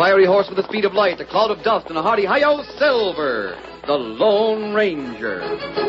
fiery horse with the speed of light, a cloud of dust, and a hearty hi-yo, Silver, the Lone Ranger.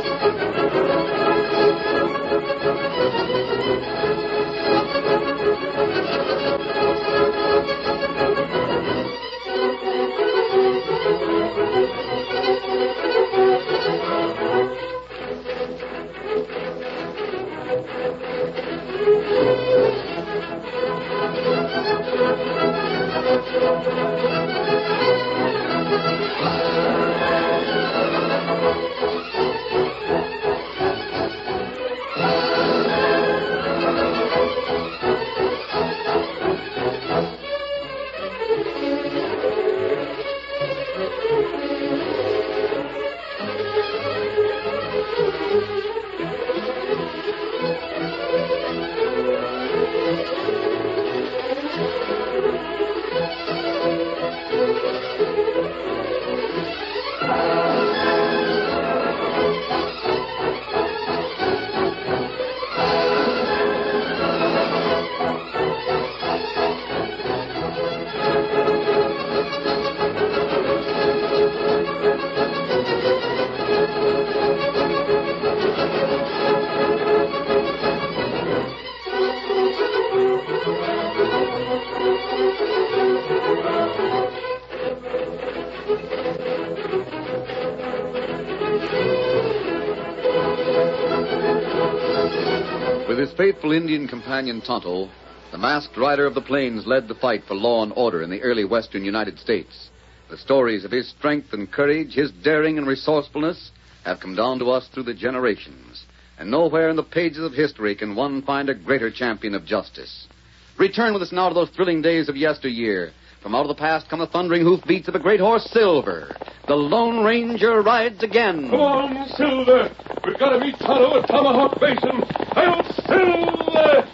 With his faithful Indian companion Tonto, the masked rider of the plains led the fight for law and order in the early western United States. The stories of his strength and courage, his daring and resourcefulness, have come down to us through the generations. And nowhere in the pages of history can one find a greater champion of justice. Return with us now to those thrilling days of yesteryear. From out of the past come the thundering hoofbeats of a great horse, Silver. The Lone Ranger rides again. Come on, Silver. We've got to meet Tonto at Tomahawk Basin. Hail, Silver!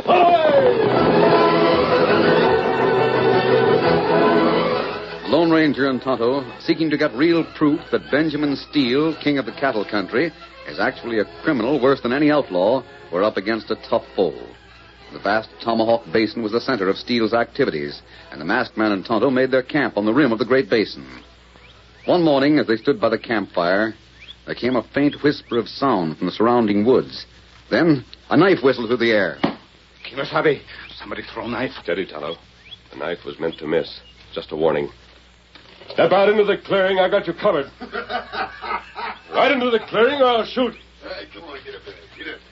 The Lone Ranger and Tonto, seeking to get real proof that Benjamin Steele, king of the cattle country, is actually a criminal worse than any outlaw, were up against a tough foe. The vast Tomahawk Basin was the center of Steele's activities, and the masked man and Tonto made their camp on the rim of the great basin. One morning, as they stood by the campfire, there came a faint whisper of sound from the surrounding woods. Then, a knife whistled through the air. Kimasabi, somebody throw a knife. Steady, Tonto. The knife was meant to miss. Just a warning. Step out into the clearing. I got you covered. Right into the clearing or I'll shoot. Hey, come on, get up there. Get up.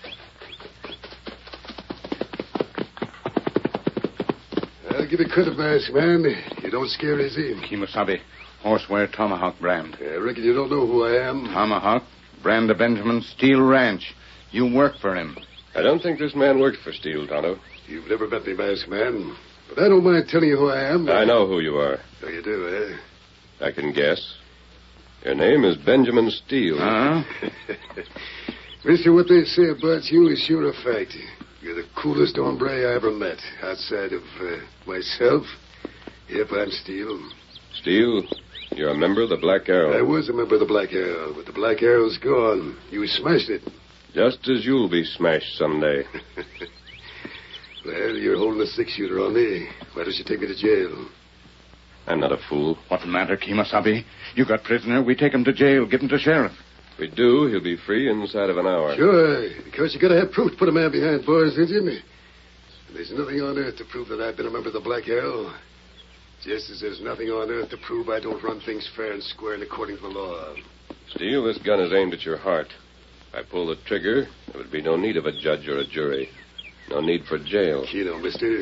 I'll give you credit, masked man. You don't scare easy. Kimasabi, Horseware Tomahawk brand. I reckon you don't know who I am. Tomahawk, brand of Benjamin Steele Ranch. You work for him. I don't think this man worked for Steele, Tonto. You've never met me, masked man. But I don't mind telling you who I am. I know who you are. Oh, you do, eh? I can guess. Your name is Benjamin Steele. Huh? Mister, what they say about you is sure a fact. You're the coolest hombre I ever met. Outside of myself. Yep, I'm Steele. Steele, you're a member of the Black Arrow. I was a member of the Black Arrow, but the Black Arrow's gone. You smashed it. Just as you'll be smashed someday. Well, you're holding a six-shooter on me. Why don't you take me to jail? I'm not a fool. What's the matter, Kimasabi? You got prisoner. We take him to jail. Give him to sheriff. If we do, he'll be free inside of an hour. Sure, because you gotta have proof to put a man behind bars, ain't you? There's nothing on earth to prove that I've been a member of the Black Arrow. Just as there's nothing on earth to prove I don't run things fair and square and according to the law. Steele, this gun is aimed at your heart. If I pull the trigger, there would be no need of a judge or a jury. No need for jail. You know, mister.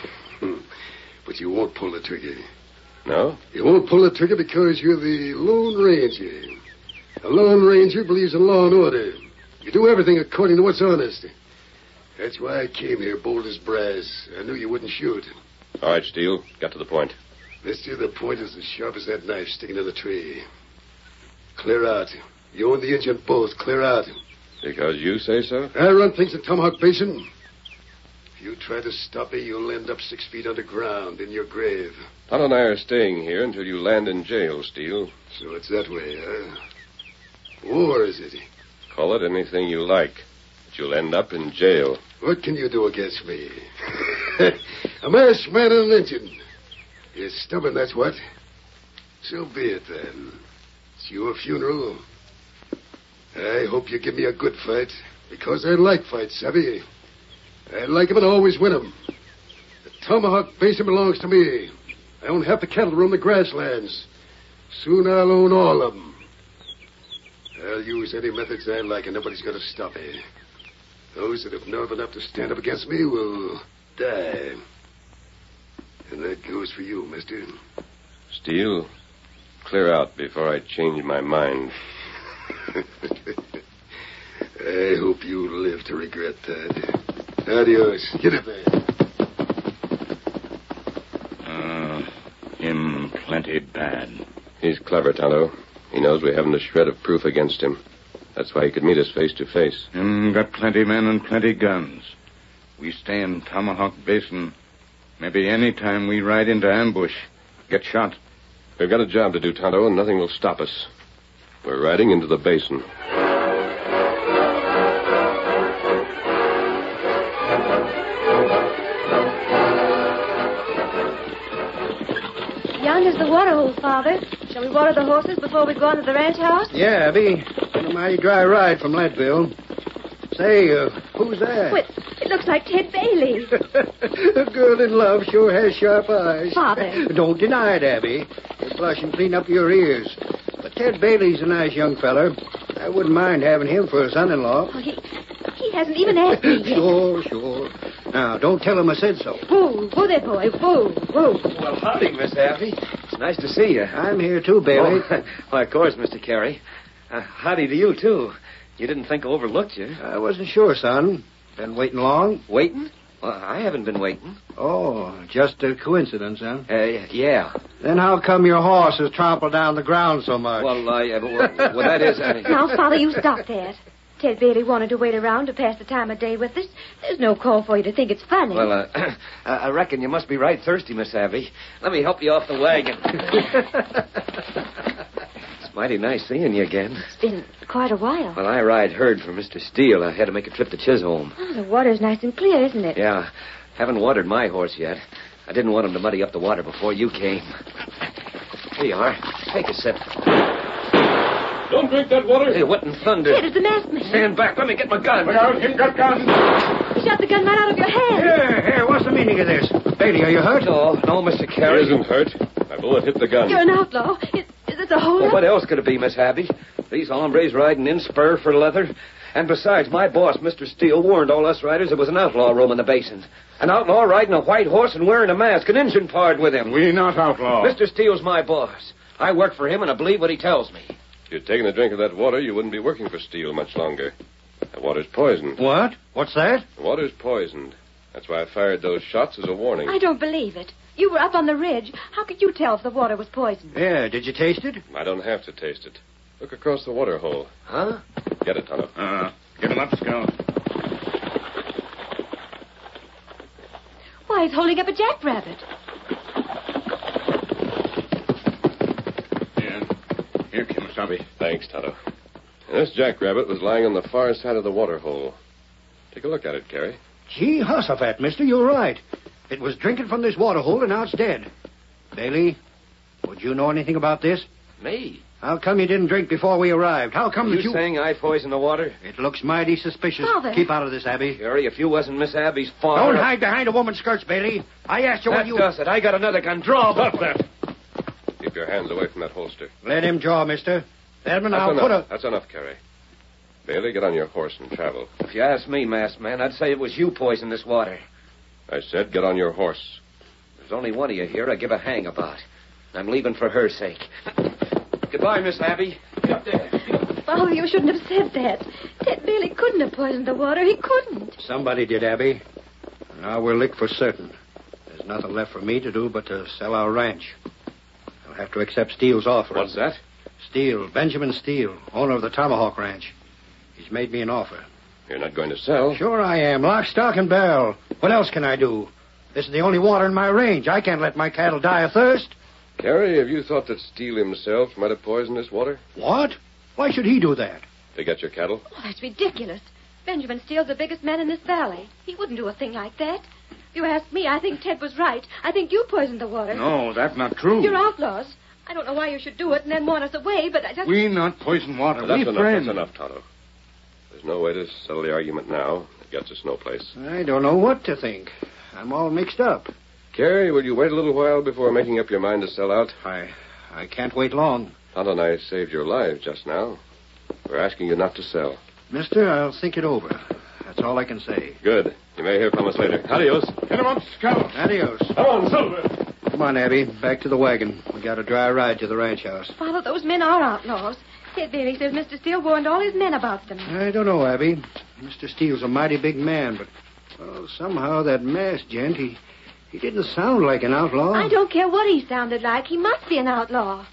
But you won't pull the trigger. No? You won't pull the trigger because you're the Lone Ranger. A Lone Ranger believes in law and order. You do everything according to what's honest. That's why I came here bold as brass. I knew you wouldn't shoot. All right, Steele. Got to the point. Mister, the point is as sharp as that knife sticking in the tree. Clear out. You and the Indian both. Clear out. Because you say so? I run things at Tomahawk Basin. If you try to stop me, you'll end up 6 feet underground in your grave. Tonto and I are staying here until you land in jail, Steele. So it's that way, huh? War, is it? Call it anything you like. But you'll end up in jail. What can you do against me? A masked man and an Indian. You're stubborn, that's what. So be it, then. It's your funeral. I hope you give me a good fight, because I like fights, savvy. I like 'em and always win 'em. The Tomahawk Basin belongs to me. I own half the cattle roam the grasslands. Soon I'll own all of 'em. I'll use any methods I like, and nobody's going to stop me. Those that have nerve enough to stand up against me will die. And that goes for you, mister. Steele, clear out before I change my mind. I hope you live to regret that. Adios. Get up there. Him plenty bad. He's clever, Tonto. He knows we haven't a shred of proof against him. That's why he could meet us face to face. Him got plenty men and plenty guns. We stay in Tomahawk Basin. Maybe any time we ride into ambush, get shot. We've got a job to do, Tonto, and nothing will stop us. We're riding into the basin. Yonder's the water hole, Father. Shall we water the horses before we go on to the ranch house? Yeah, Abby. Been a mighty dry ride from Leadville. Say, who's that? Wait, it looks like Ted Bailey. A girl in love sure has sharp eyes. Father. Don't deny it, Abby. You're blushing clean up your ears. But Ted Bailey's a nice young feller. I wouldn't mind having him for a son-in-law. Oh, he hasn't even asked me yet. Sure. Now, don't tell him I said so. Whoa, whoa there, boy. Whoa, whoa. Well, howdy, Miss Abby. It's nice to see you. I'm here, too, Bailey. Oh, why, of course, Mr. Carey. Howdy to you, too. You didn't think I overlooked you. I wasn't sure, son. Been waiting long? Waiting? Well, I haven't been waiting. Oh, just a coincidence, huh? Yeah. Then how come your horse has trampled down the ground so much? Well, that is... Now, Father, you stop that. Ted Bailey wanted to wait around to pass the time of day with us. There's no call for you to think it's funny. Well, I reckon you must be right thirsty, Miss Abby. Let me help you off the wagon. It's mighty nice seeing you again. It's been quite a while. Well, I ride herd for Mr. Steele. I had to make a trip to Chisholm. Oh, the water's nice and clear, isn't it? Yeah. Haven't watered my horse yet. I didn't want him to muddy up the water before you came. Here you are. Take a sip. Don't drink that water. Hey, what in thunder? Ted, it's the masked man. Stand back. Let me get my gun. Look out, him got guns. You shot the gun right out of your hand. Here, what's the meaning of this? Bailey, are you hurt? No, Mr. He Carey. isn't hurt. My bullet hit the gun. You're an outlaw. Is this a hold-up? Well, what else could it be, Miss Abby? These hombres riding in spur for leather. And besides, my boss, Mr. Steele, warned all us riders there was an outlaw roaming the basin. An outlaw riding a white horse and wearing a mask, an Injun pard with him. We not outlaw. Mr. Steele's my boss. I work for him, and I believe what he tells me. If you'd taken a drink of that water, you wouldn't be working for Steele much longer. That water's poisoned. What? What's that? The water's poisoned. That's why I fired those shots as a warning. I don't believe it. You were up on the ridge. How could you tell if the water was poisoned? Yeah, did you taste it? I don't have to taste it. Look across the water hole. Huh? Get it, Tonto. Get him up, Scout. Why, he's holding up a jackrabbit. Here, Kimasabi. Thanks, Tonto. And this jackrabbit was lying on the far side of the water hole. Take a look at it, Carey. Gee, Hussafat, mister, you're right. It was drinking from this water hole, and now it's dead. Bailey, would you know anything about this? Me? How come you didn't drink before we arrived? How come that You saying I poisoned the water? It looks mighty suspicious. Father. Keep out of this, Abby. Carey, if you wasn't Miss Abby's father... Don't hide behind a woman's skirts, Bailey. I asked you That what you... does it. I got another gun. Draw. Stop that. Keep your hands away from that holster. Let him draw, mister. Edmund, That's I'll enough. put a... That's enough, Carey. Bailey, get on your horse and travel. If you ask me, masked man, I'd say it was you poisoned this water. I said get on your horse. There's only one of you here I give a hang about. I'm leaving for her sake. Goodbye, Miss Abby. Get up there. Father, you shouldn't have said that. Ted Bailey couldn't have poisoned the water. He couldn't. Somebody did, Abby. Now we're licked for certain. There's nothing left for me to do but to sell our ranch. I'll have to accept Steele's offer. What's that? Steele, Benjamin Steele, owner of the Tomahawk Ranch. He's made me an offer. You're not going to sell. Sure I am. Lock, stock, and barrel. What else can I do? This is the only water in my range. I can't let my cattle die of thirst. Carey, have you thought that Steele himself might have poisoned this water? What? Why should he do that? To get your cattle? Oh, that's ridiculous. Benjamin Steele's the biggest man in this valley. He wouldn't do a thing like that. If you ask me, I think Ted was right. I think you poisoned the water. No, that's not true. You're outlaws. I don't know why you should do it and then want us away, but I just... We not poison water. That's We enough. friends. That's enough, Tonto. There's no way to settle the argument now. It gets us no place. I don't know what to think. I'm all mixed up. Carrie, will you wait a little while before making up your mind to sell out? I can't wait long. Tonto and I saved your lives just now. We're asking you not to sell. Mister, I'll think it over. That's all I can say. Good. You may hear from us later. Adios. Get him up, Scout. Adios. Come on, Silver. Come on, Abby. Back to the wagon. We got a dry ride to the ranch house. Father, those men are outlaws. Ted Bailey says Mr. Steele warned all his men about them. I don't know, Abby. Mr. Steele's a mighty big man, but well, somehow that masked gent, he didn't sound like an outlaw. I don't care what he sounded like. He must be an outlaw.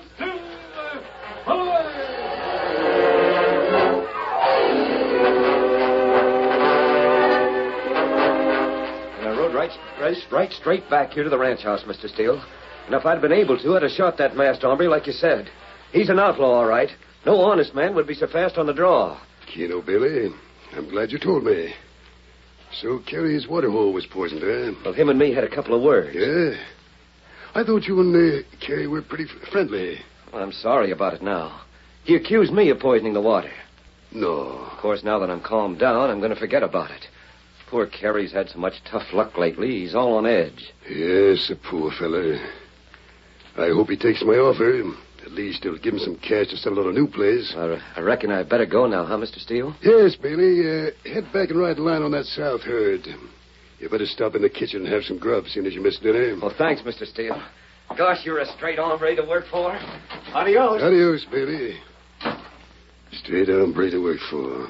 And I rode right straight back here to the ranch house, Mr. Steele. And if I'd been able to, I'd have shot that masked hombre like you said. He's an outlaw, all right. No honest man would be so fast on the draw. Keno, Billy, I'm glad you told me. So Carrie's water hole was poisoned, eh? Well, him and me had a couple of words. Yeah? I thought you and Carrie were pretty friendly. Well, I'm sorry about it now. He accused me of poisoning the water. No. Of course, now that I'm calmed down, I'm going to forget about it. Poor Carrie's had so much tough luck lately, he's all on edge. Yes, a poor fella. I hope he takes my offer. At least it'll give him some cash to settle on a new place. I reckon I'd better go now, huh, Mr. Steele? Yes, Bailey. Head back and ride the line on that south herd. You better stop in the kitchen and have some grub, seeing as you missed dinner. Well, thanks, Mr. Steele. Gosh, you're a straight hombre to work for. Adios. Adios, Bailey. Straight hombre to work for.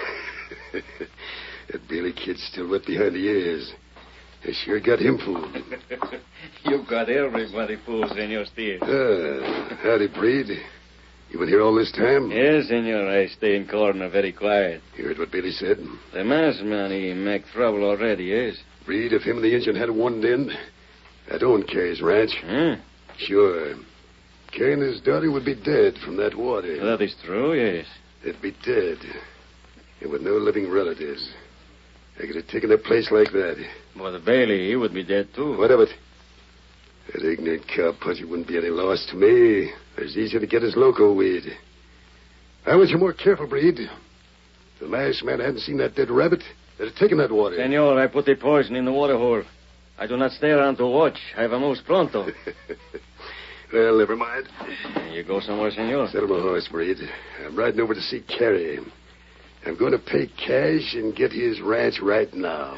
That Bailey kid's still wet behind the ears. I sure got him fooled. You've got everybody fooled, Senor Steele. Howdy, Breed. You been here all this time? Yes, senor. I stay in corner very quiet. You heard what Bailey said? The masked man, he make trouble already, yes? Breed, if him and the Injun had one end, I'd own Carrie's ranch. Hmm? Sure. Carrie and his daughter would be dead from that water. That is true, yes. They'd be dead. And with no living relatives. I could have taken a place like that. Well, the Bailey, he would be dead, too. What of it? That ignorant cowpuncher wouldn't be any loss to me. It's easier to get his loco weed. I want you more careful, Breed. The last man hadn't seen that dead rabbit. They'd have taken that water. Senor, I put the poison in the water hole. I do not stay around to watch. I vamos pronto. Well, never mind. You go somewhere, senor? Settle my horse, Breed. I'm riding over to see Carrie. I'm going to pay cash and get his ranch right now.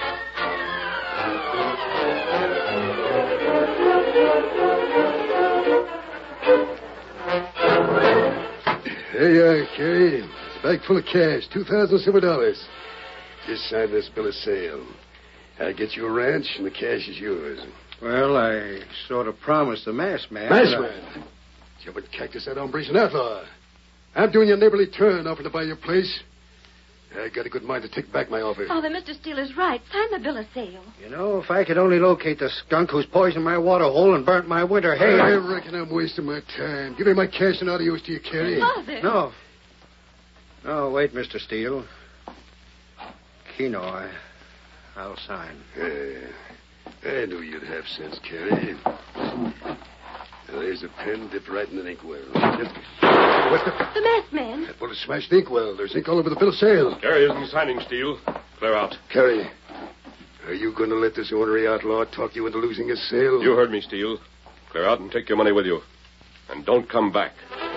Hey, Carrie. It's a bag full of cash, $2,000 silver dollars. Just sign this bill of sale. I get you a ranch, and the cash is yours. Well, I sort of promised the masked man. Masked man? Jumping cactus, that hombre's an outlaw. I'm doing you a neighborly turn, offering to buy your place. I got a good mind to take back my offer. Father, Mr. Steele is right. Sign the bill of sale. You know, if I could only locate the skunk who's poisoned my water hole and burnt my winter hay. I reckon I'm wasting my time. Give me my cash and adios to you, Carrie. Father. No. No, wait, Mr. Steele. Keno, I'll sign. I knew you'd have sense, Carrie. Now, there's a pen dipped right in an inkwell. What's The masked man. That bullet smashed the inkwell. There's ink all over the bill of sale. Carrie isn't signing, Steele. Clear out. Carrie, are you going to let this ornery outlaw talk you into losing his sale? You heard me, Steele. Clear out and take your money with you. And don't come back.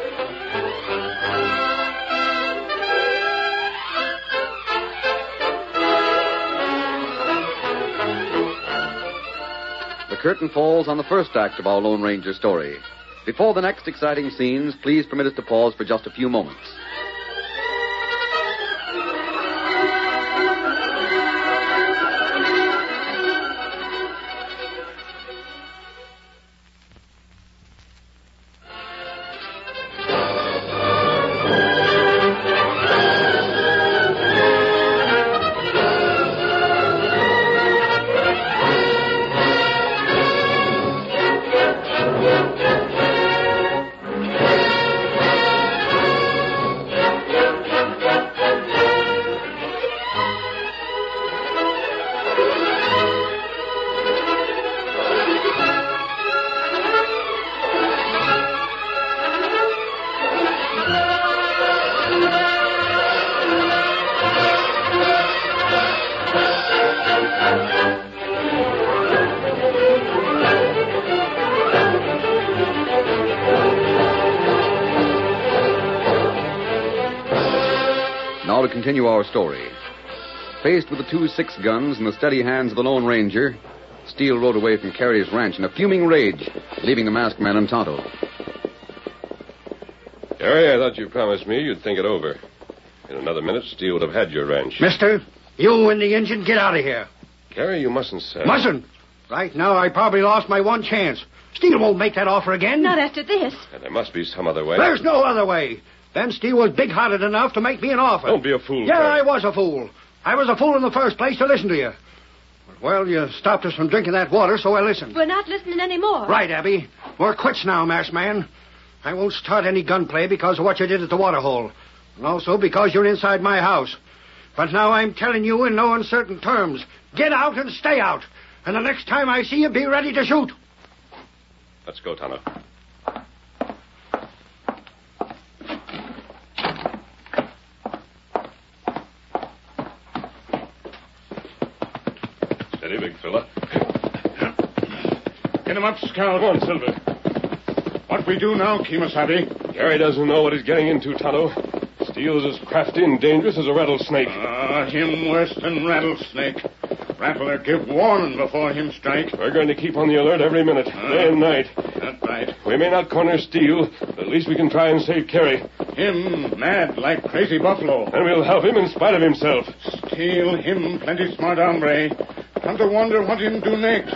The curtain falls on the first act of our Lone Ranger story. Before the next exciting scenes, please permit us to pause for just a few moments. continue our story. Faced with the 2 6-guns in the steady hands of the Lone Ranger, Steele rode away from Carey's ranch in a fuming rage, leaving the masked man and Tonto. Carey, I thought you promised me you'd think it over. In another minute, Steele would have had your ranch. Mister, you and the engine, get out of here. Carey, you mustn't say. Mustn't? Right now, I probably lost my one chance. Steele won't make that offer again. Not after this. And there must be some other way. There's no other way. Ben Steele was big-hearted enough to make me an offer. Don't be a fool, Yeah, Carey. I was a fool. I was a fool in the first place to listen to you. But, well, you stopped us from drinking that water, so I listened. We're not listening anymore. Right, Abby. We're quits now, masked man. I won't start any gunplay because of what you did at the water hole. And also because you're inside my house. But now I'm telling you in no uncertain terms. Get out and stay out. And the next time I see you, be ready to shoot. Let's go, Tonto. Steady, big fella. Get him up, Scout. Come on, Silver. What we do now, Kemosabe? Carey doesn't know what he's getting into, Tonto. Steele is as crafty and dangerous as a rattlesnake. Him worse than rattlesnake. Rattler give warning before him strike. We're going to keep on the alert every minute, day and night. That's right. We may not corner Steele, but at least we can try and save Carey. Him mad like crazy buffalo. And we'll help him in spite of himself. Steal him plenty smart hombre. Come to wonder what him do next.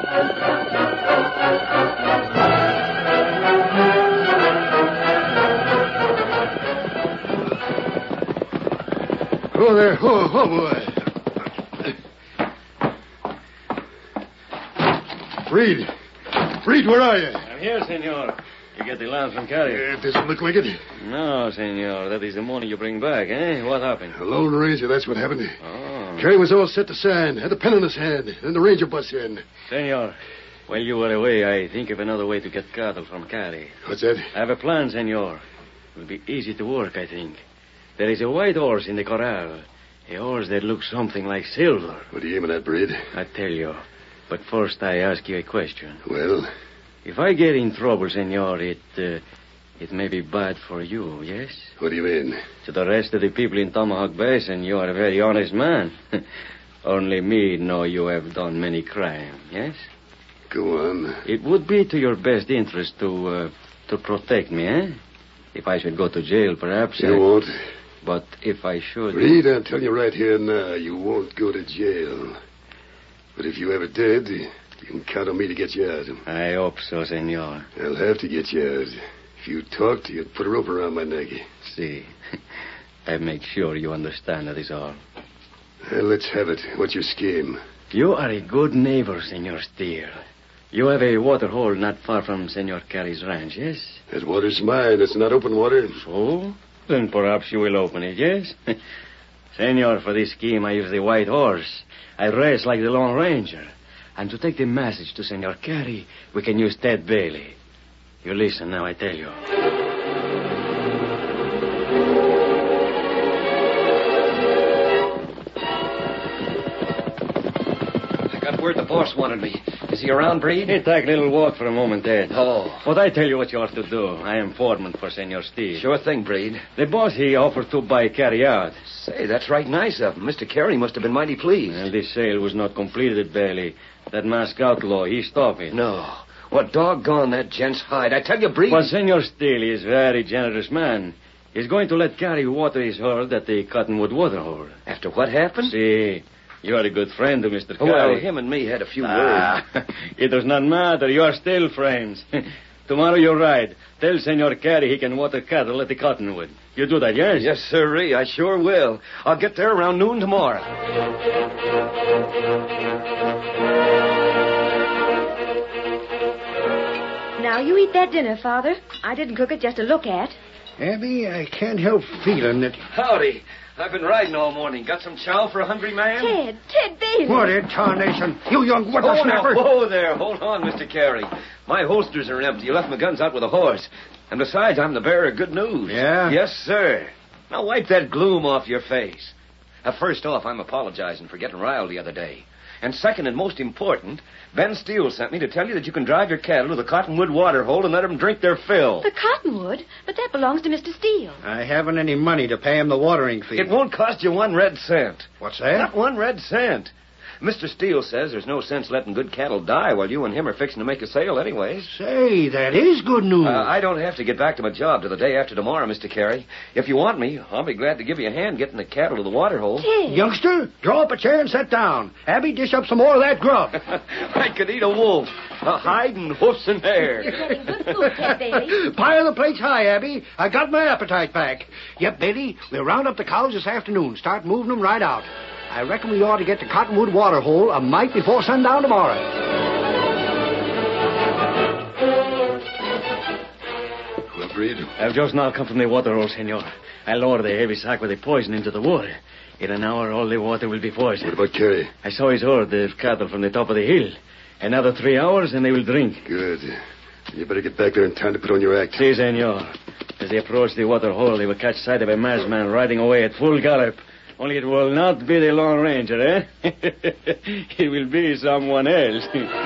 Oh, there. Oh, boy. Reed, where are you? I'm here, senor. You get the line from Carey? It doesn't look like it. No, senor. That is the money you bring back, eh? What happened? The Lone Ranger, that's what happened. Oh. Carey was all set to sign, had the pen in his hand, and the Ranger busts in. Senor, while you were away, I think of another way to get cattle from Carey. What's that? I have a plan, senor. It will be easy to work, I think. There is a white horse in the corral. A horse that looks something like silver. What are you aiming at, Breed? I tell you. But first, I ask you a question. Well? If I get in trouble, senor, it may be bad for you, yes? What do you mean? To the rest of the people in Tomahawk Basin, you are a very honest man. Only me know you have done many crimes, yes? Go on. It would be to your best interest to protect me, eh? If I should go to jail, perhaps. You won't. But if I should... Reed, I'll tell you right here now, you won't go to jail. But if you ever did, you can count on me to get you out. I hope so, senor. I'll have to get you out. If you talked, you'd put a rope around my neck. See, I make sure you understand that is all. Well, let's have it. What's your scheme? You are a good neighbor, Senor Steele. You have a water hole not far from Senor Carey's ranch, yes? That water's mine. It's not open water. So? Then perhaps you will open it, yes? Senor, for this scheme, I use the white horse. I race like the Lone Ranger. And to take the message to Senor Carey, we can use Ted Bailey. You listen now, I tell you. I got word the boss wanted me. Is he around, Breed? Hey, take a little walk for a moment, Ted. Oh. But I tell you what you ought to do. I am foreman for Senor Steele. Sure thing, Breed. The boss, he offered to buy Carey out. Say, that's right nice of him. Mr. Carey must have been mighty pleased. Well, this sale was not completed, Bailey. That masked outlaw, he stopped it. No. What doggone that gent's hide. I tell you, Breed... But Senor Steele is a very generous man. He's going to let Carey water his herd at the Cottonwood water hole. After what happened? See, you are a good friend to Mr. Carey. Well, him and me had a few words. It does not matter. You are still friends. Tomorrow you ride. Tell Senor Carey he can water cattle at the Cottonwood. You do that, yes? Yes, sirree. I sure will. I'll get there around noon tomorrow. Now, you eat that dinner, Father. I didn't cook it just to look at. Abby, I can't help feeling that... Howdy. I've been riding all morning. Got some chow for a hungry man? Ted Bailey. What in tarnation? You young whippersnapper. Whoa there. Hold on, Mr. Carey. My holsters are empty. You left my guns out with a horse. And besides, I'm the bearer of good news. Yeah? Yes, sir. Now wipe that gloom off your face. First off, I'm apologizing for getting riled the other day. And second and most important, Ben Steele sent me to tell you that you can drive your cattle to the Cottonwood water hole and let them drink their fill. The Cottonwood? But that belongs to Mr. Steele. I haven't any money to pay him the watering fee. It won't cost you 1 red cent. What's that? Not 1 red cent. Mr. Steele says there's no sense letting good cattle die while you and him are fixing to make a sale anyways. Say, that is good news. I don't have to get back to my job till the day after tomorrow, Mr. Carey. If you want me, I'll be glad to give you a hand getting the cattle to the water hole. Ted. Youngster, draw up a chair and sit down. Abby, dish up some more of that grub. I could eat a wolf. A hide and hoofs and hair. You're getting good food, Ted Bailey. Pile the plates high, Abby. I got my appetite back. Yep, Bailey, we'll round up the cows this afternoon. Start moving them right out. I reckon we ought to get to Cottonwood water hole a mite before sundown tomorrow. Well, Breed? I've just now come from the water hole, senor. I lowered the heavy sack with the poison into the water. In an hour, all the water will be poisoned. What about Carey? I saw his herd of cattle from the top of the hill. Another 3 hours, and they will drink. Good. You better get back there in time to put on your act. Si, senor. As they approach the water hole, they will catch sight of a masked man riding away at full gallop. Only it will not be the Lone Ranger, eh? He will be someone else.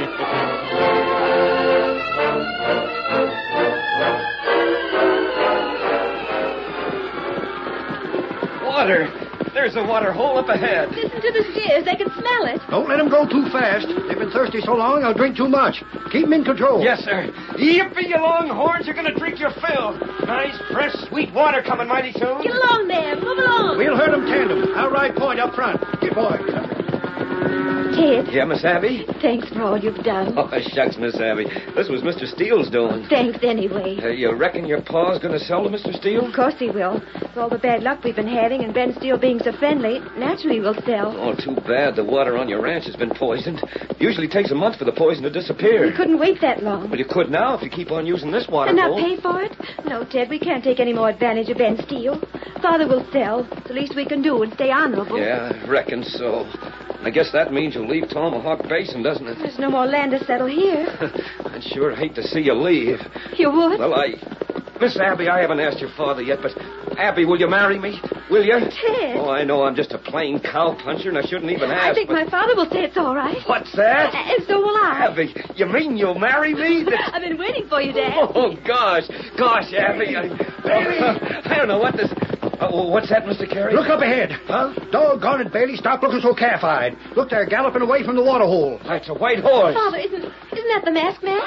Water! There's a water hole up ahead. Listen to the steers. They can smell it. Don't let them go too fast. They've been thirsty so long, they'll drink too much. Keep them in control. Yes, sir. Yippee, you longhorns. You're going to drink your fill. Nice, fresh, sweet water coming mighty soon. Get along there. Move along. We'll herd them tandem. I'll ride point up front. Get boy. Ted, Yeah, Miss Abby? thanks for all you've done. Oh, shucks, Miss Abby. This was Mr. Steele's doing. Thanks anyway. You reckon your pa's going to sell to Mr. Steele? Of course he will. With all the bad luck we've been having and Ben Steele being so friendly, naturally we'll sell. Oh, too bad the water on your ranch has been poisoned. Usually takes a month for the poison to disappear. We couldn't wait that long. Well, you could now if you keep on using this water And not hole. pay for it? No, Ted, we can't take any more advantage of Ben Steele. Father will sell. It's the least we can do and stay honorable. Yeah, I reckon so. I guess that means you'll leave Tomahawk Basin, doesn't it? There's no more land to settle here. I'd sure hate to see you leave. You would? Well, Miss Abby, I haven't asked your father yet, but Abby, will you marry me? Will you? Ted. Oh, I know I'm just a plain cowpuncher, and I shouldn't even ask. I think my father will say it's all right. What's that? And so will I. Abby, you mean you'll marry me? I've been waiting for you, Dad. Oh, gosh, Abby. I don't know what this... what's that, Mr. Carey? Look up ahead. Huh? Doggone it, Bailey. Stop looking so calf-eyed. Look, they're galloping away from the water hole. That's a white horse. Father, isn't that the masked man?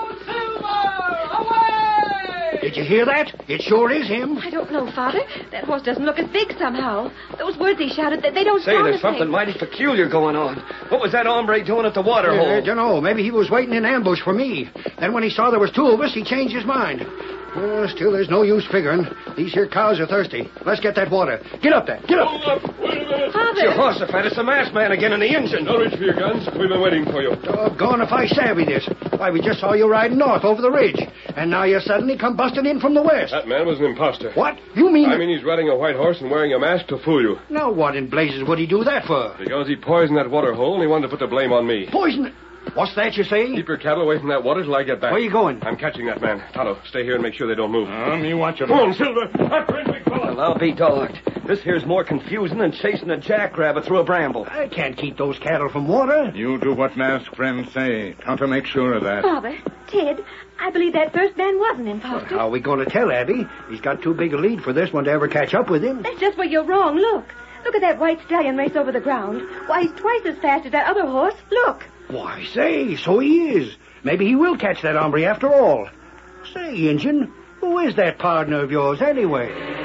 Did you hear that? It sure is him. I don't know, Father. That horse doesn't look as big somehow. Those words he shouted, they don't Say, sound there's the same. something mighty peculiar going on. What was that hombre doing at the water hole? I don't know. Maybe he was waiting in ambush for me. Then when he saw there was 2 of us, he changed his mind. Still, there's no use figuring. These here cows are thirsty. Let's get that water. Get up there. Get up. Hold up. Wait a minute. Father. It's your Jehoshaphat, it's the masked man again in the engine. Don't reach for your guns. We've been waiting for you. Doggone if I savvy this. Why, we just saw you riding north over the ridge. And now you suddenly come busting in from the west. That man was an imposter. What? You mean... I mean, he's riding a white horse and wearing a mask to fool you. Now, what in blazes would he do that for? Because he poisoned that water hole and he wanted to put the blame on me. Poison... What's that you say? Keep your cattle away from that water till I get back. Where you going? I'm catching that man. Tonto, stay here and make sure they don't move. Me watch your Come on, Silver. That great big fella. Well, I'll be dogged. This here's more confusing than chasing a jackrabbit through a bramble. I can't keep those cattle from water. You do what masked friends say. Tonto make sure of that. Father, Ted, I believe that first man was an imposter. How are we going to tell Abby? He's got too big a lead for this one to ever catch up with him. That's just where you're wrong. Look. Look at that white stallion race over the ground. Why, he's twice as fast as that other horse. Look. Why, say, so he is. Maybe he will catch that hombre after all. Say, Injun, who is that partner of yours anyway?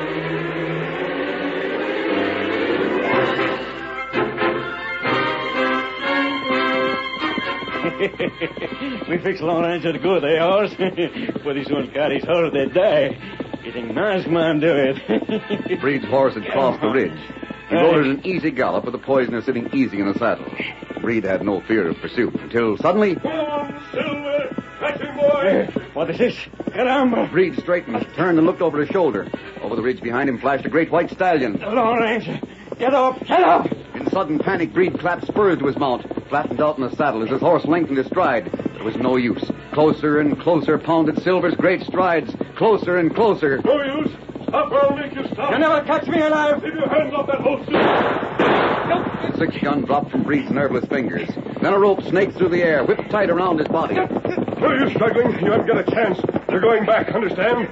We fix Lone Ranger good, eh, horse? Pretty soon carries her, they die. You think masked man do it? Breed's horse had crossed the ridge. He rode at an easy gallop with the poisoner sitting easy in the saddle. Breed had no fear of pursuit until suddenly... Come on, Silver. Catch him, boy. What is this? Caramba! Breed straightened, turned, and looked over his shoulder. Over the ridge behind him flashed a great white stallion. Lone Ranger, get up, get up! In sudden panic, Breed clapped spurs to his mount, flattened out in the saddle as his horse lengthened his stride. But it was no use. Closer and closer pounded Silver's great strides. Closer and closer. No use. Stop or I'll make you stop. You never catch me alive! Keep your hands off that horse, Silver. The sixth gun dropped from Breed's nerveless fingers. Then a rope snaked through the air, whipped tight around his body. No use struggling. You haven't got a chance. You're going back, understand?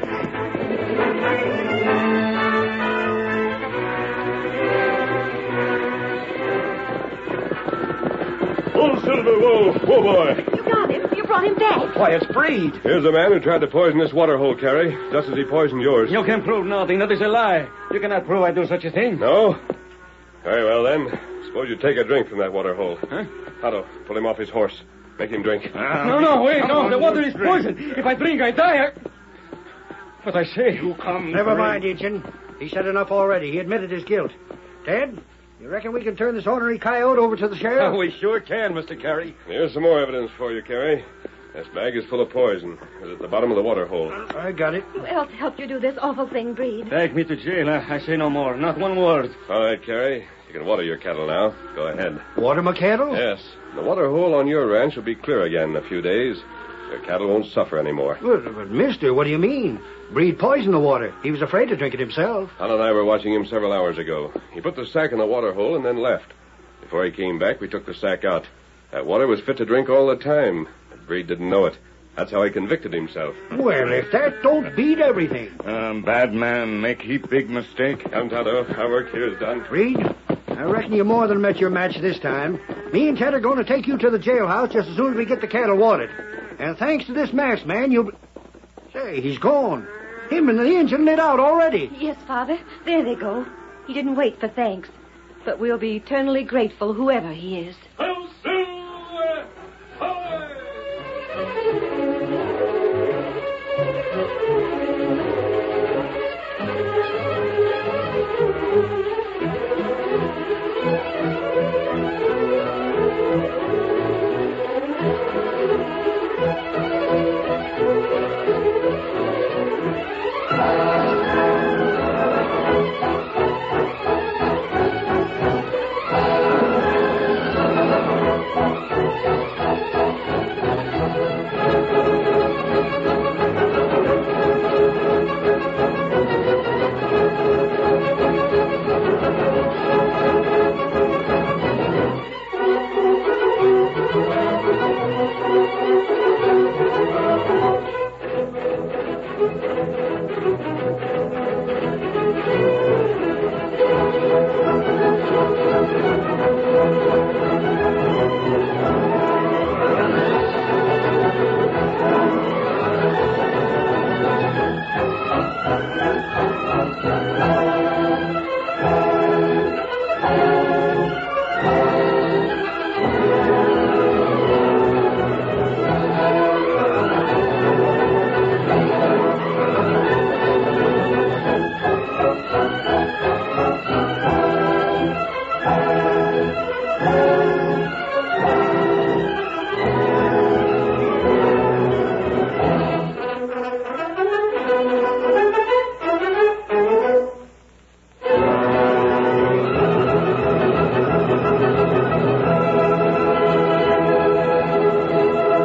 Old Silver, whoa, boy. You got him. You brought him back. Why, it's Breed. Here's the man who tried to poison this water hole, Carrie, just as he poisoned yours. You can prove nothing. That is a lie. You cannot prove I do such a thing. No? Very well, then. Suppose you take a drink from that water hole. Huh? Otto, pull him off his horse. Make him drink. No, wait, no. The water is poison. If I drink, I die. But I say... You come. Never mind, Injun. He said enough already. He admitted his guilt. Ted, you reckon we can turn this ornery coyote over to the sheriff? Oh, we sure can, Mr. Carey. Here's some more evidence for you, Carrie. This bag is full of poison. It's at the bottom of the water hole. I got it. Who else helped you do this awful thing, Breed? Take me to jail. I say no more. Not one word. All right, Carrie. You can water your cattle now. Go ahead. Water my cattle? Yes. The water hole on your ranch will be clear again in a few days. Your cattle won't suffer anymore. But, mister, what do you mean? Breed poisoned the water. He was afraid to drink it himself. Hal and I were watching him several hours ago. He put the sack in the water hole and then left. Before he came back, we took the sack out. That water was fit to drink all the time. But Breed didn't know it. That's how he convicted himself. Well, if that don't beat everything. Bad man make heap big mistake. Come, Tonto. Our work here is done. Breed, I reckon you more than met your match this time. Me and Ted are going to take you to the jailhouse just as soon as we get the cattle watered. And thanks to this masked man, you'll... Say, he's gone. Him and the engine lit out already. Yes, Father. There they go. He didn't wait for thanks. But we'll be eternally grateful, whoever he is.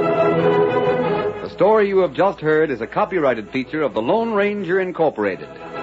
The story you have just heard is a copyrighted feature of the Lone Ranger Incorporated.